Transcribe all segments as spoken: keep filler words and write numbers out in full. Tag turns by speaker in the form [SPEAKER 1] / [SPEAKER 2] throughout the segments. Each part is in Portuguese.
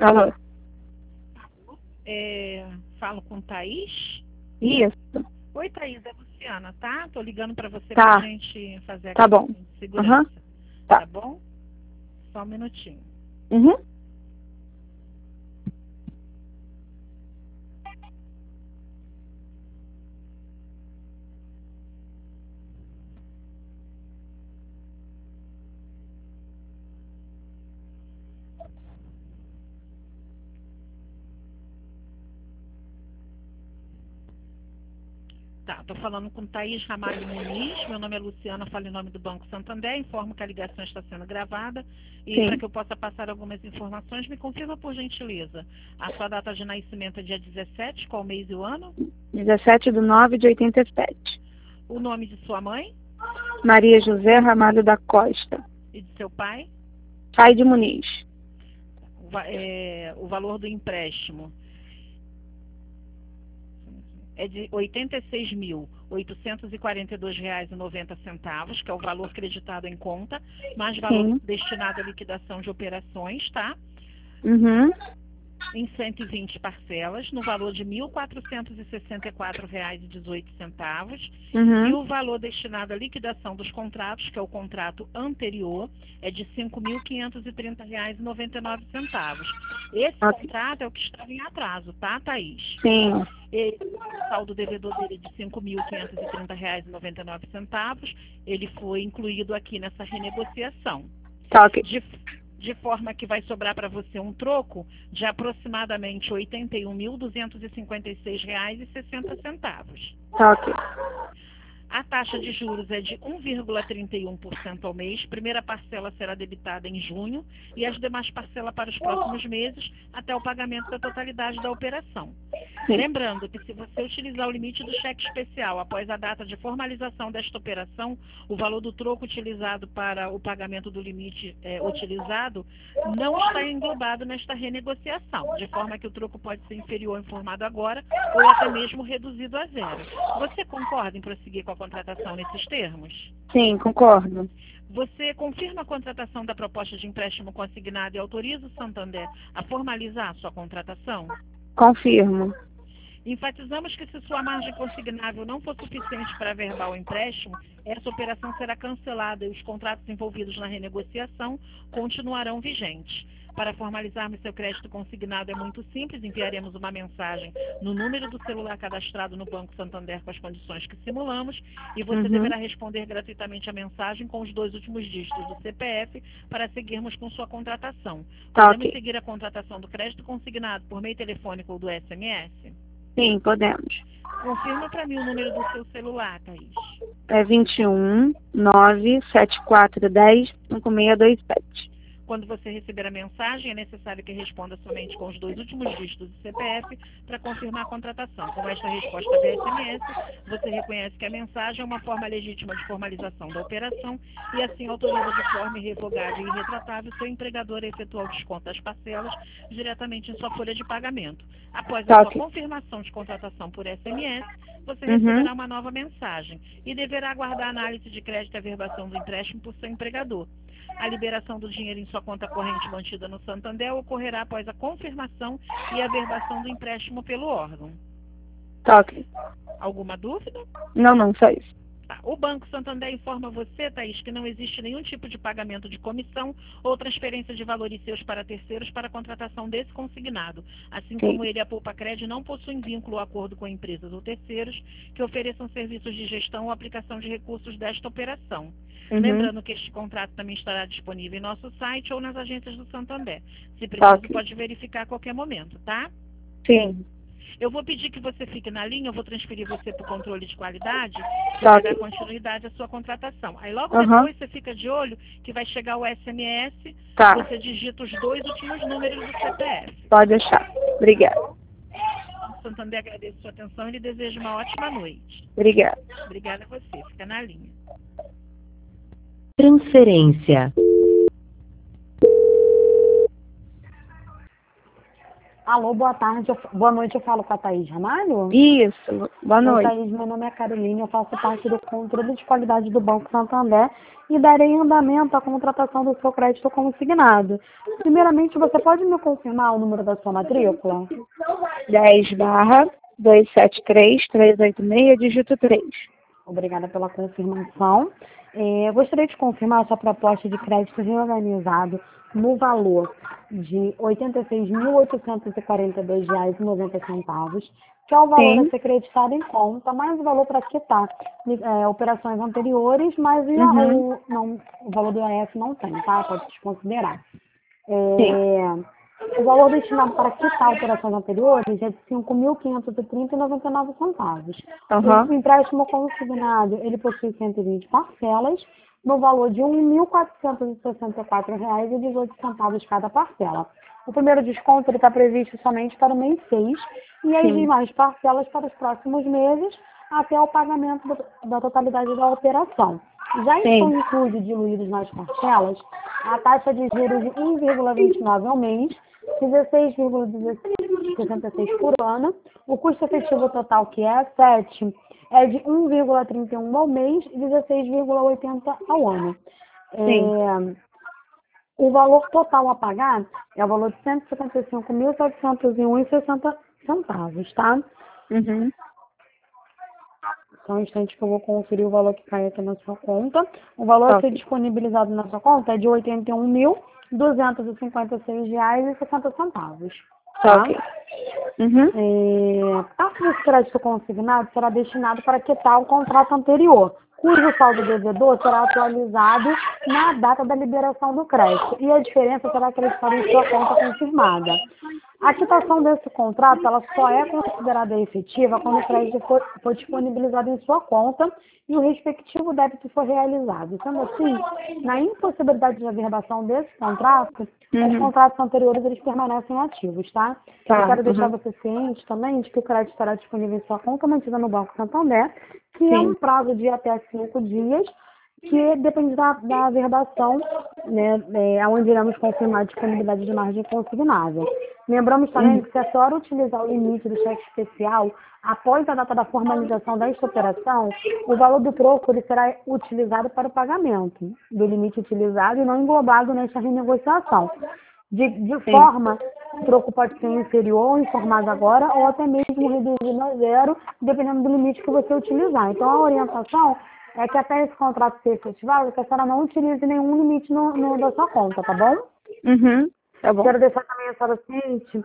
[SPEAKER 1] Alô?
[SPEAKER 2] É, falo com Thaís.
[SPEAKER 1] Isso.
[SPEAKER 2] Oi, Thaís, é Luciana, tá? Tô ligando para você
[SPEAKER 1] Tá.
[SPEAKER 2] pra gente fazer a
[SPEAKER 1] Tá
[SPEAKER 2] questão
[SPEAKER 1] bom.
[SPEAKER 2] de
[SPEAKER 1] Aham.
[SPEAKER 2] segurança.
[SPEAKER 1] Tá.
[SPEAKER 2] Tá bom? Só um minutinho.
[SPEAKER 1] Uhum.
[SPEAKER 2] Tá, tô falando com Thaís Ramalho Muniz. Meu nome é Luciana, falo em nome do Banco Santander. Informo que a ligação está sendo gravada. E para
[SPEAKER 1] Sim.
[SPEAKER 2] que eu possa passar algumas informações, me confirma, por gentileza. A sua data de nascimento é dia dezessete, qual mês e o ano?
[SPEAKER 1] dezessete de nove de oitenta e sete.
[SPEAKER 2] O nome de sua mãe
[SPEAKER 1] Maria José Ramalho da Costa.
[SPEAKER 2] e de seu pai?
[SPEAKER 1] Pai de Muniz.
[SPEAKER 2] O, va- é, o valor do empréstimo é de oitenta e seis mil, oitocentos e quarenta e dois reais e noventa centavos, que é o valor creditado em conta, mais valor
[SPEAKER 1] Sim.
[SPEAKER 2] destinado à liquidação de operações, tá?
[SPEAKER 1] Uhum.
[SPEAKER 2] Em cento e vinte parcelas, no valor de mil quatrocentos e sessenta e quatro reais e dezoito centavos. E
[SPEAKER 1] Uhum.
[SPEAKER 2] o valor destinado à liquidação dos contratos, que é o contrato anterior, é de cinco mil quinhentos e trinta reais e noventa e nove centavos. Esse
[SPEAKER 1] Ok.
[SPEAKER 2] contrato é o que estava em atraso, tá, Thaís?
[SPEAKER 1] Sim.
[SPEAKER 2] Ele, o saldo devedor dele é de cinco mil quinhentos e trinta reais e noventa e nove centavos. Ele foi incluído aqui nessa renegociação.
[SPEAKER 1] Tá ok.
[SPEAKER 2] De, de forma que vai sobrar para você um troco de aproximadamente oitenta e um mil duzentos e cinquenta e seis reais e sessenta centavos.
[SPEAKER 1] Tá ok.
[SPEAKER 2] A taxa de juros é de um vírgula trinta e um por cento ao mês. Primeira parcela será debitada em junho e as demais parcelas para os próximos meses até o pagamento da totalidade da operação.
[SPEAKER 1] Sim.
[SPEAKER 2] Lembrando que se você utilizar o limite do cheque especial após a data de formalização desta operação, o valor do troco utilizado para o pagamento do limite é, utilizado não está englobado nesta renegociação, de forma que o troco pode ser inferior ao informado agora ou até mesmo reduzido a zero. Você concorda em prosseguir com a contratação nesses termos?
[SPEAKER 1] Sim, concordo.
[SPEAKER 2] Você confirma a contratação da proposta de empréstimo consignado e autoriza o Santander a formalizar a sua contratação?
[SPEAKER 1] Confirmo.
[SPEAKER 2] Enfatizamos que se sua margem consignável não for suficiente para averbar o empréstimo, essa operação será cancelada e os contratos envolvidos na renegociação continuarão vigentes. Para formalizarmos seu crédito consignado é muito simples, enviaremos uma mensagem no número do celular cadastrado no Banco Santander com as condições que simulamos e você
[SPEAKER 1] Uhum.
[SPEAKER 2] deverá responder gratuitamente a mensagem com os dois últimos dígitos do C P F para seguirmos com sua contratação.
[SPEAKER 1] Tá
[SPEAKER 2] Podemos
[SPEAKER 1] ok.
[SPEAKER 2] seguir a contratação do crédito consignado por meio telefônico ou do S M S?
[SPEAKER 1] Sim, podemos.
[SPEAKER 2] Confirma para mim o número do seu celular, Thaís.
[SPEAKER 1] É vinte e um, nove, sete quatro um zero, cinco seis dois sete.
[SPEAKER 2] Quando você receber a mensagem, é necessário que responda somente com os dois últimos dígitos do C P F para confirmar a contratação. Com esta resposta via S M S, você reconhece que a mensagem é uma forma legítima de formalização da operação e assim autoriza de forma irrevogável e irretratável seu empregador a efetuar o desconto das parcelas diretamente em sua folha de pagamento. Após a
[SPEAKER 1] Tá
[SPEAKER 2] sua
[SPEAKER 1] ok.
[SPEAKER 2] confirmação de contratação por S M S, você
[SPEAKER 1] Uhum.
[SPEAKER 2] receberá uma nova mensagem e deverá aguardar a análise de crédito e averbação do empréstimo por seu empregador. A liberação do dinheiro em sua conta corrente mantida no Santander ocorrerá após a confirmação e averbação do empréstimo pelo órgão.
[SPEAKER 1] Tá ok.
[SPEAKER 2] Alguma dúvida?
[SPEAKER 1] Não, não, só isso.
[SPEAKER 2] Tá. O Banco Santander informa você, Thaís, que não existe nenhum tipo de pagamento de comissão ou transferência de valores seus para terceiros para a contratação desse consignado, assim
[SPEAKER 1] Sim.
[SPEAKER 2] como ele e a Poupa Cred não possuem vínculo ou acordo com empresas ou terceiros que ofereçam serviços de gestão ou aplicação de recursos desta operação.
[SPEAKER 1] Uhum.
[SPEAKER 2] Lembrando que este contrato também estará disponível em nosso site ou nas agências do Santander. Se
[SPEAKER 1] Tá
[SPEAKER 2] preciso,
[SPEAKER 1] ok.
[SPEAKER 2] pode verificar a qualquer momento, tá?
[SPEAKER 1] Sim.
[SPEAKER 2] Eu vou pedir que você fique na linha, eu vou transferir você para o controle de qualidade, que
[SPEAKER 1] Tá
[SPEAKER 2] vai
[SPEAKER 1] ok.
[SPEAKER 2] dar continuidade à sua contratação. Aí logo
[SPEAKER 1] Aham.
[SPEAKER 2] depois você fica de olho que vai chegar o S M S,
[SPEAKER 1] Tá.
[SPEAKER 2] você digita os dois últimos números do C P F.
[SPEAKER 1] Pode deixar. Obrigada.
[SPEAKER 2] O Santander agradece a sua atenção e lhe deseja uma ótima noite.
[SPEAKER 1] Obrigada.
[SPEAKER 2] Obrigada a você, fica na linha.
[SPEAKER 3] Transferência. Alô, boa tarde, eu- boa noite, eu falo com a Thaís Ramalho?
[SPEAKER 1] Isso, boa
[SPEAKER 3] Oi,
[SPEAKER 1] noite.
[SPEAKER 3] Thaís, meu nome é Carolina, eu faço parte do controle de qualidade do Banco Santander e darei andamento à contratação do seu crédito consignado. Primeiramente, você pode me confirmar o número da sua matrícula?
[SPEAKER 1] dez barra duzentos e setenta e três, trezentos e oitenta e seis, dígito três.
[SPEAKER 3] Obrigada pela confirmação. Eh, eu gostaria de confirmar a sua proposta de crédito reorganizado no valor de oitenta e seis mil oitocentos e quarenta e dois reais e noventa centavos, que é o valor a
[SPEAKER 1] Sim.
[SPEAKER 3] ser creditado em conta, mais o valor para quitar eh, operações anteriores, mas o,
[SPEAKER 1] Uhum.
[SPEAKER 3] o- não, o valor do I A S não tem, tá? Pode desconsiderar.
[SPEAKER 1] Sim.
[SPEAKER 3] É, o valor destinado para quitar operações anteriores é de cinco mil quinhentos e trinta reais e noventa e nove centavos. O
[SPEAKER 1] Aham.
[SPEAKER 3] empréstimo consignado, ele possui cento e vinte parcelas, no valor de um mil quatrocentos e sessenta e quatro reais e dezoito centavos cada parcela. O primeiro desconto está previsto somente para o mês seis e as
[SPEAKER 1] Sim.
[SPEAKER 3] demais parcelas para os próximos meses até o pagamento do- da totalidade da operação. Já estão
[SPEAKER 1] Sim.
[SPEAKER 3] incluídos diluídos nas parcelas a taxa de juros de um vírgula vinte e nove ao mês, dezesseis vírgula sessenta e seis por ano, o custo efetivo total, que é sete, é de um vírgula trinta e um ao mês e dezesseis vírgula oitenta ao ano.
[SPEAKER 1] Sim.
[SPEAKER 3] É, o valor total a pagar é o valor de cento e setenta e cinco mil setecentos e um reais e sessenta centavos, tá?
[SPEAKER 1] Uhum.
[SPEAKER 3] Só um instante que eu vou conferir o valor que cai aqui na sua conta. O valor a ser
[SPEAKER 1] Ok.
[SPEAKER 3] disponibilizado na sua conta é de oitenta e um mil duzentos e cinquenta e seis reais e sessenta centavos,
[SPEAKER 1] Tá
[SPEAKER 3] tá?
[SPEAKER 1] ok. Uhum.
[SPEAKER 3] É, parte desse crédito consignado será destinado para quitar o contrato anterior, cujo saldo devedor será atualizado na data da liberação do crédito e a diferença será acreditada em sua conta confirmada. A quitação desse contrato ela só é considerada efetiva quando o crédito for, for disponibilizado em sua conta e o respectivo débito for realizado. Sendo assim, na impossibilidade de averbação desse contrato, os
[SPEAKER 1] Uhum.
[SPEAKER 3] contratos anteriores eles permanecem ativos, tá? Eu
[SPEAKER 1] Tá.
[SPEAKER 3] quero deixar
[SPEAKER 1] Uhum.
[SPEAKER 3] você ciente também de que o crédito estará disponível em sua conta mantida no Banco Santander, que é um
[SPEAKER 1] Sim.
[SPEAKER 3] prazo de até cinco dias, que depende da, da averbação, né, é, onde iremos confirmar a disponibilidade de margem consignável. Lembramos também
[SPEAKER 1] Uhum.
[SPEAKER 3] que se a senhora utilizar o limite do cheque especial após a data da formalização desta operação, o valor do troco ele será utilizado para o pagamento do limite utilizado e não englobado nesta renegociação. De, de
[SPEAKER 1] Sim.
[SPEAKER 3] forma, o troco pode ser inferior, informado agora, ou até mesmo reduzido a zero, dependendo do limite que você utilizar. Então, a orientação é que até esse contrato ser efetivado, que a senhora não utilize nenhum limite no, no, da sua conta, tá bom?
[SPEAKER 1] Uhum. Tá bom.
[SPEAKER 3] Quero deixar também a senhora ciente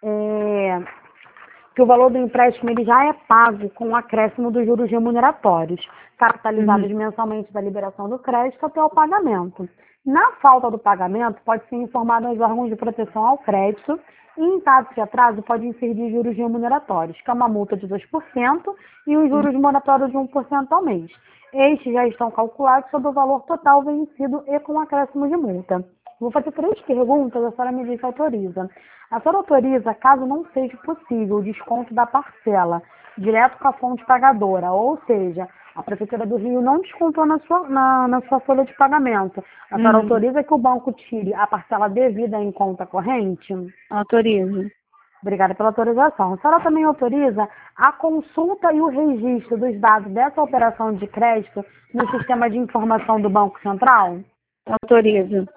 [SPEAKER 3] é, que o valor do empréstimo ele já é pago com o acréscimo dos juros remuneratórios, capitalizados
[SPEAKER 1] Uhum.
[SPEAKER 3] mensalmente da liberação do crédito até o pagamento. Na falta do pagamento, pode ser informado aos órgãos de proteção ao crédito e, em caso de atraso, pode incidir juros remuneratórios, que é uma multa de dois por cento e os juros moratórios de um por cento ao mês. Estes já estão calculados sobre o valor total vencido e com acréscimo de multa. Vou fazer três perguntas, a senhora me diz se autoriza. A senhora autoriza, caso não seja possível, o desconto da parcela, direto com a fonte pagadora, ou seja, a Prefeitura do Rio não descontou na sua, na, na sua folha de pagamento. A senhora
[SPEAKER 1] Uhum.
[SPEAKER 3] autoriza que o banco tire a parcela devida em conta corrente?
[SPEAKER 1] Autorizo.
[SPEAKER 3] Obrigada pela autorização. A senhora também autoriza a consulta e o registro dos dados dessa operação de crédito no sistema de informação do Banco Central?
[SPEAKER 1] Autorizo.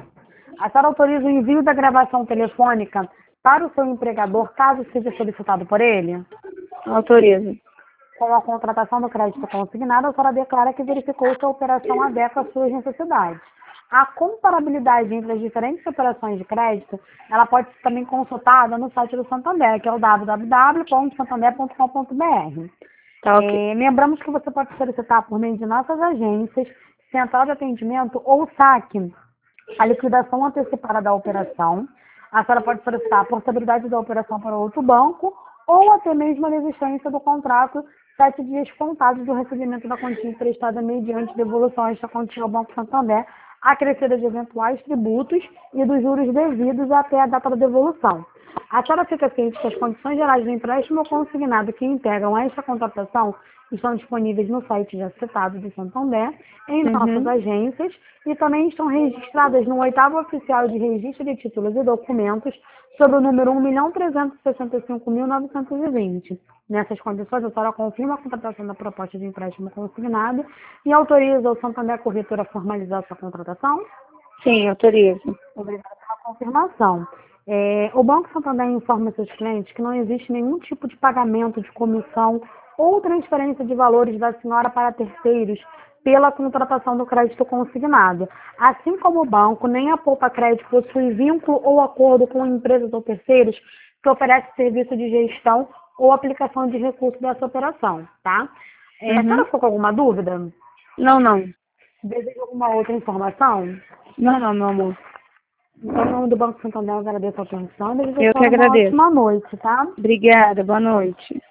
[SPEAKER 3] A senhora autoriza o envio da gravação telefônica para o seu empregador, caso seja solicitado por ele?
[SPEAKER 1] Autorizo.
[SPEAKER 3] Com a contratação do crédito consignado, a senhora declara que verificou se a operação adequa às suas necessidades. A comparabilidade entre as diferentes operações de crédito, ela pode ser também consultada no site do Santander, que é o w w w ponto santander ponto com ponto b r.
[SPEAKER 1] Tá ok.
[SPEAKER 3] É, lembramos que você pode solicitar por meio de nossas agências, central de atendimento ou saque, a liquidação antecipada da operação. A senhora pode solicitar a portabilidade da operação para outro banco ou até mesmo a desistência do contrato sete dias contados do recebimento da quantia emprestada mediante devolução a esta quantia ao Banco Santander, acrescida de eventuais tributos e dos juros devidos até a data da devolução. A senhora fica ciente que as condições gerais do empréstimo consignado que integram esta contratação estão disponíveis no site já citado do Santander, em
[SPEAKER 1] Uhum.
[SPEAKER 3] nossas agências, e também estão registradas no oitavo oficial de registro de títulos e documentos sob o número um milhão trezentos e sessenta e cinco mil novecentos e vinte. Nessas condições, a senhora confirma a contratação da proposta de empréstimo consignado e autoriza o Santander Corretora a formalizar sua contratação?
[SPEAKER 1] Sim, autorizo.
[SPEAKER 3] Obrigada pela confirmação. É, o Banco Santander informa seus clientes que não existe nenhum tipo de pagamento de comissão ou transferência de valores da senhora para terceiros pela contratação do crédito consignado. Assim como o banco, nem a Poupa Crédito possui vínculo ou acordo com empresas ou terceiros que oferecem serviço de gestão ou aplicação de recursos dessa operação, tá? É,
[SPEAKER 1] Uhum.
[SPEAKER 3] A senhora ficou com alguma dúvida?
[SPEAKER 1] Não, não.
[SPEAKER 3] Deseja alguma outra informação?
[SPEAKER 1] Não, não, meu amor.
[SPEAKER 3] Então, em nome do Banco Santander, eu agradeço a atenção e desejo a
[SPEAKER 1] Eu que
[SPEAKER 3] senhora uma
[SPEAKER 1] agradeço.
[SPEAKER 3] ótima noite, tá?
[SPEAKER 1] Obrigada, boa noite.